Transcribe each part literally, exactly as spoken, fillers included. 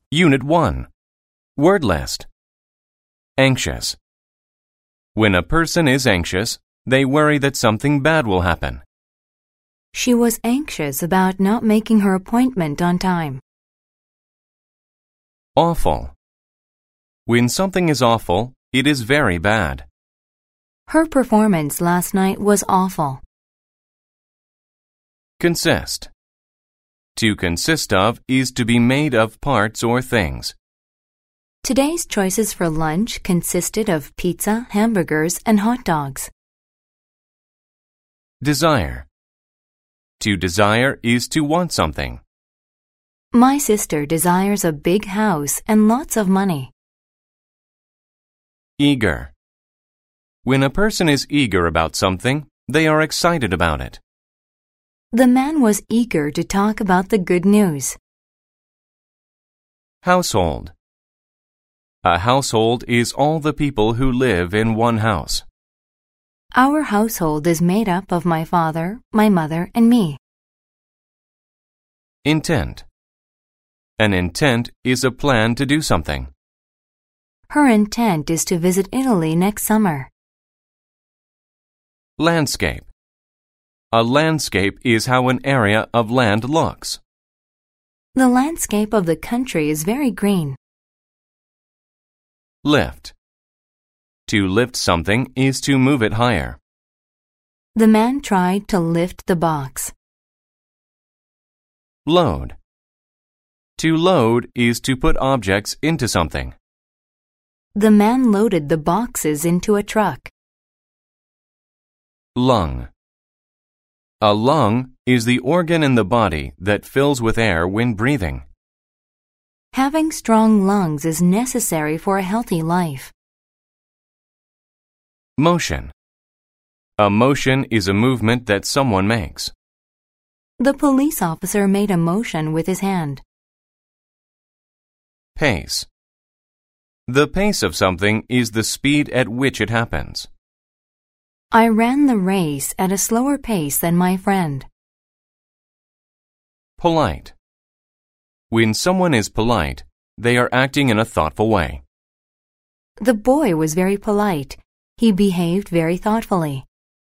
Unit one. Word list. Anxious. When a person is anxious, they worry that something bad will happen. She was anxious about not making her appointment on time. Awful. When something is awful, it is very bad. Her performance last night was awful. Consist. To consist of is to be made of parts or things. Today's choices for lunch consisted of pizza, hamburgers, and hot dogs. Desire. To desire is to want something. My sister desires a big house and lots of money. Eager. When a person is eager about something, they are excited about it. The man was eager to talk about the good news. Household. A household is all the people who live in one house. Our household is made up of my father, my mother, and me. Intent. An intent is a plan to do something. Her intent is to visit Italy next summer. Landscape. A landscape is how an area of land looks. The landscape of the country is very green. Lift. To lift something is to move it higher. The man tried to lift the box. Load. To load is to put objects into something. The man loaded the boxes into a truck. Lung. A lung is the organ in the body that fills with air when breathing. Having strong lungs is necessary for a healthy life. Motion. A motion is a movement that someone makes. The police officer made a motion with his hand. Pace. The pace of something is the speed at which it happens. I ran the race at a slower pace than my friend. Polite. When someone is polite, they are acting in a thoughtful way. The boy was very polite. He behaved very thoughtfully.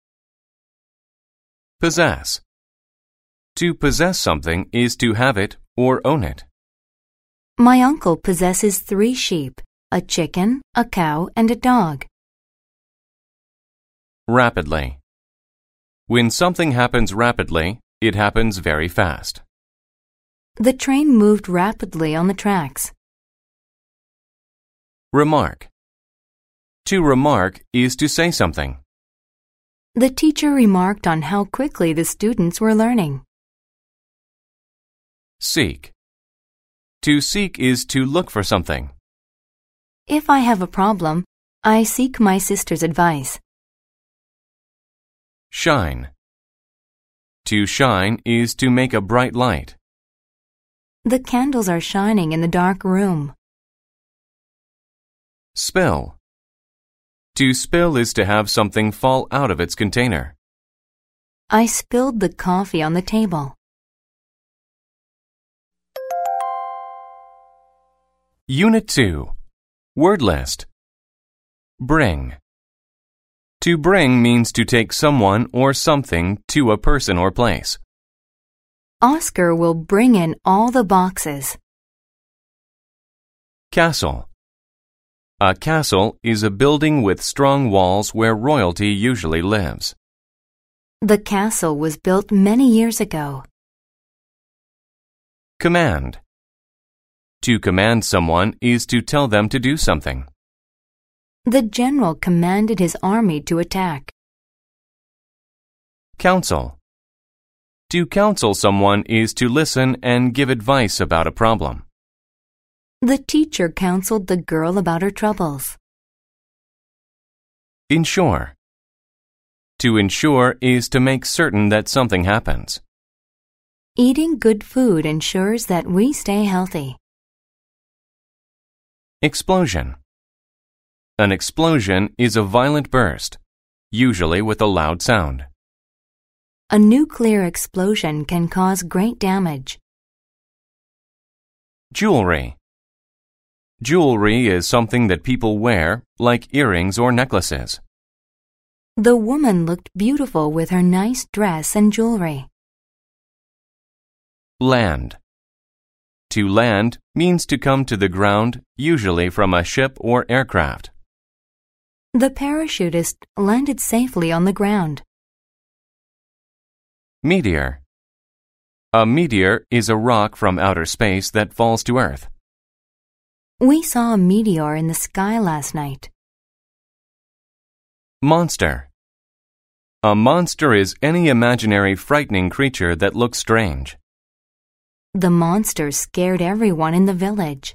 Possess. To possess something is to have it or own it. My uncle possesses three sheep, a chicken, a cow, and a dog. Rapidly. When something happens rapidly, it happens very fast. The train moved rapidly on the tracks. Remark. To remark is to say something. The teacher remarked on how quickly the students were learning. Seek. To seek is to look for something. If I have a problem, I seek my sister's advice. Shine. To shine is to make a bright light. The candles are shining in the dark room. Spill. To spill is to have something fall out of its container. I spilled the coffee on the table. Unit two. Word list. Bring. To bring means to take someone or something to a person or place. Oscar will bring in all the boxes. Castle. A castle is a building with strong walls where royalty usually lives. The castle was built many years ago. Command. To command someone is to tell them to do something. The general commanded his army to attack. Counsel. To counsel someone is to listen and give advice about a problem. The teacher counseled the girl about her troubles. Ensure. To ensure is to make certain that something happens. Eating good food ensures that we stay healthy. Explosion. An explosion is a violent burst, usually with a loud sound. A nuclear explosion can cause great damage. Jewelry. Jewelry is something that people wear, like earrings or necklaces. The woman looked beautiful with her nice dress and jewelry. Land. To land means to come to the ground, usually from a ship or aircraft. The parachutist landed safely on the ground. Meteor. A meteor is a rock from outer space that falls to Earth. We saw a meteor in the sky last night. Monster. A monster is any imaginary frightening creature that looks strange. The monster scared everyone in the village.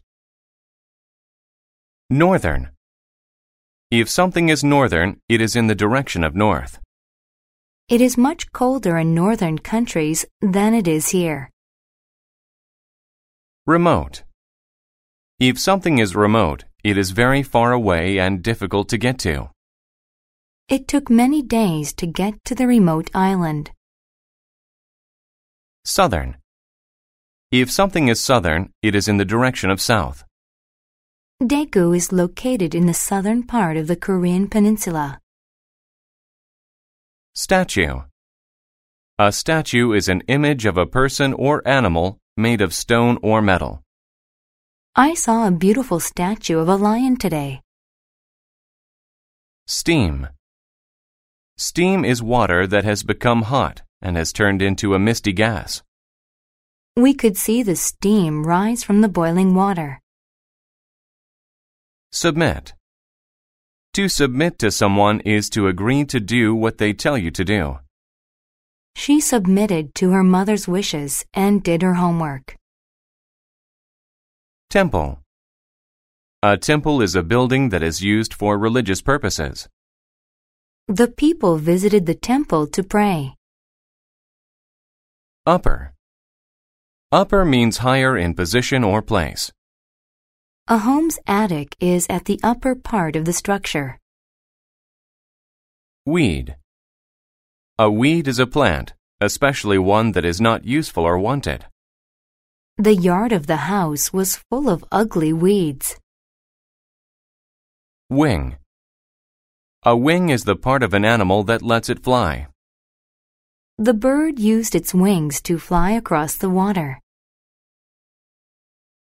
Northern. If something is northern, it is in the direction of north. It is much colder in northern countries than it is here. Remote. If something is remote, it is very far away and difficult to get to. It took many days to get to the remote island. Southern. If something is southern, it is in the direction of south. Daegu is located in the southern part of the Korean peninsula. Statue. A statue is an image of a person or animal made of stone or metal. I saw a beautiful statue of a lion today. Steam. Steam is water that has become hot and has turned into a misty gas. We could see the steam rise from the boiling water. Submit. To submit to someone is to agree to do what they tell you to do. She submitted to her mother's wishes and did her homework. Temple. A temple is a building that is used for religious purposes. The people visited the temple to pray. Upper. Upper means higher in position or place. A home's attic is at the upper part of the structure. Weed. A weed is a plant, especially one that is not useful or wanted. The yard of the house was full of ugly weeds. Wing. A wing is the part of an animal that lets it fly. The bird used its wings to fly across the water.